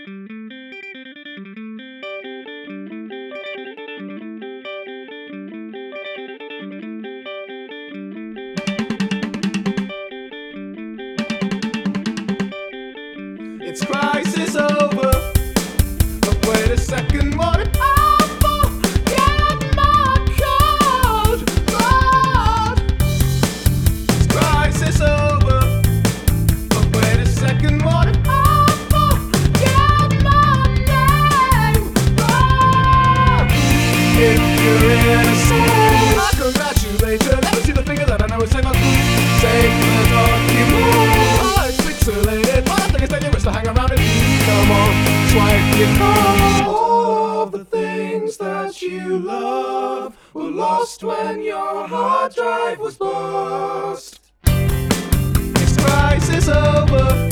It's crisis over. But wait a second, what if I forget my code? Lord, it's crisis over. But wait a second, what if I forget my name? Lord, if you're innocent, I congratulate you. Never see the finger that I know is safe. Save the document. Oh, it's pixelated. But I think it's dangerous to hang around and come on, swipe your card. All the things that you love were lost when your hard drive was bust. This crisis over.